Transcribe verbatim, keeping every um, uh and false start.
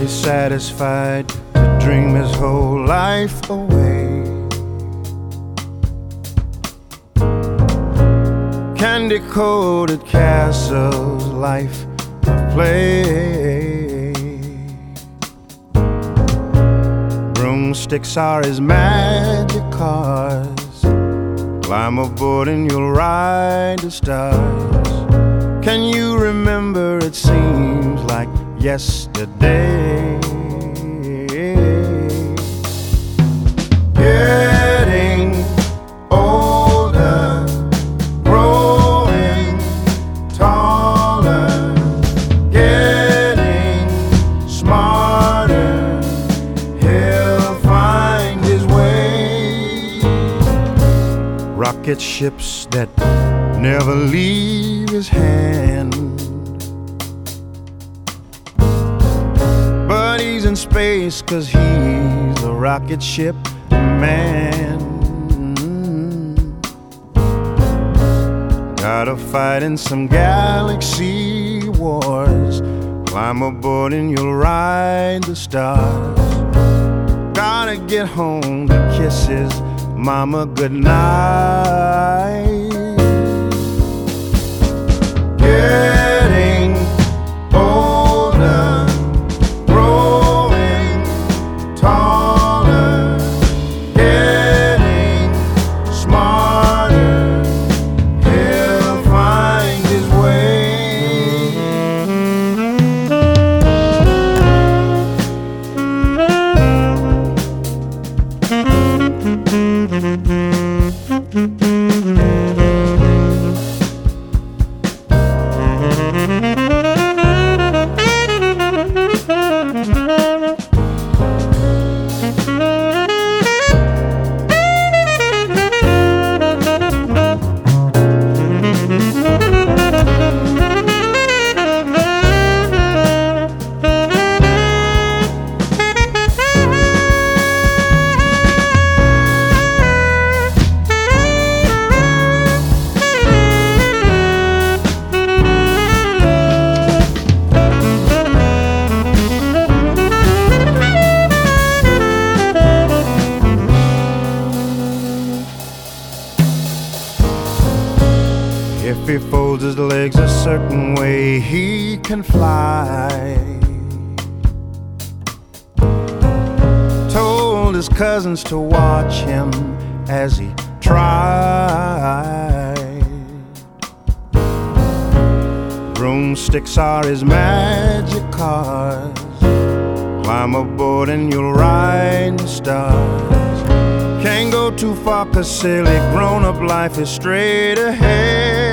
he's satisfied to dream his whole life away. Candy-coated castles, life of play. Broomsticks are his magic cars. Climb aboard and you'll ride the stars. Can you remember? It seems like yesterday. Getting older, growing taller, getting smarter. He'll find his way. Rocket ships that never leave his hand, but he's in space 'cause he's a rocket ship man. Gotta fight in some galaxy wars. Climb aboard and you'll ride the stars. Gotta get home to kiss his mama goodnight. Getting older, growing taller, getting smarter. He'll find his way. If he folds his legs a certain way, he can fly. Told his cousins to watch him as he tried. Broomsticks are his magic cars. Climb aboard and you'll ride the stars. Can't go too far 'cause silly grown-up life is straight ahead.